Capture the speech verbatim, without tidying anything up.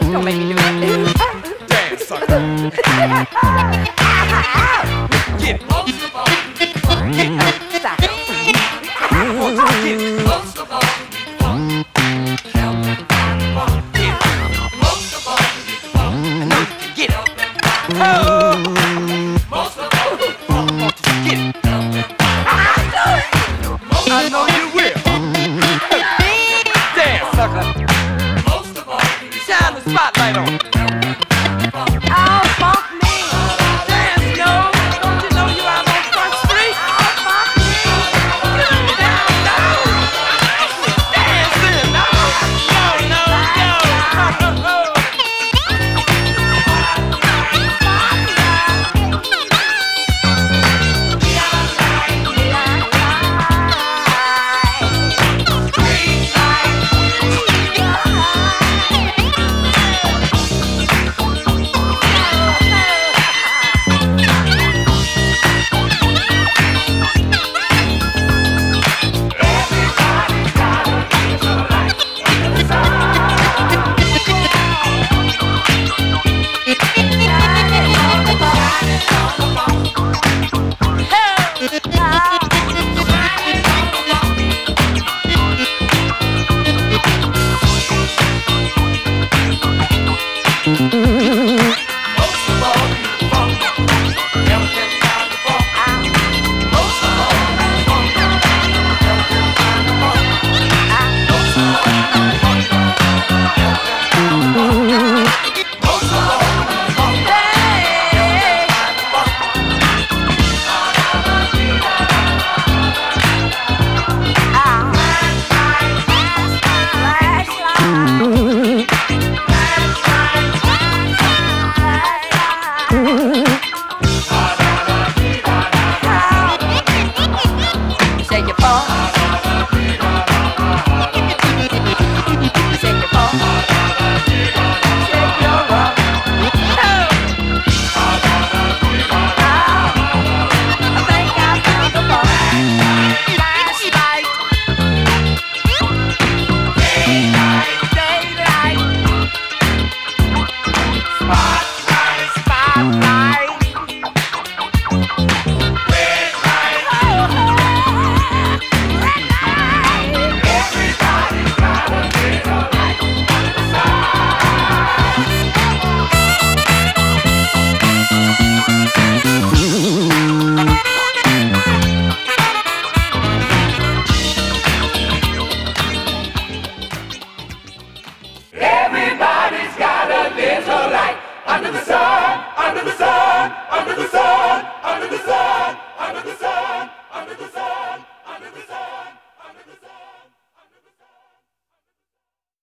Don't make me do that. Dance, sucker. Get it. Most of all, get it. Stop it. One, two, get it. Most of all, help me find the ball. Get it. Most of all, I know you can get it. Oh, most of all, won't you get it? I know you will. Dance, sucker. Most of all, shine the spotlight on it. Oh, funk me. Dance, yo. Don't you know you out on Front Street? Oh, funk me. Get down, down. Dancing, no. No, no, no. Shake your paw. Shake your paw. Shake your rump. Oh. Oh. I think I found the ball. Flashlight. Daylight. Spotlight. Spotlight. Everybody's got a little light under the sun, under the sun, under the sun.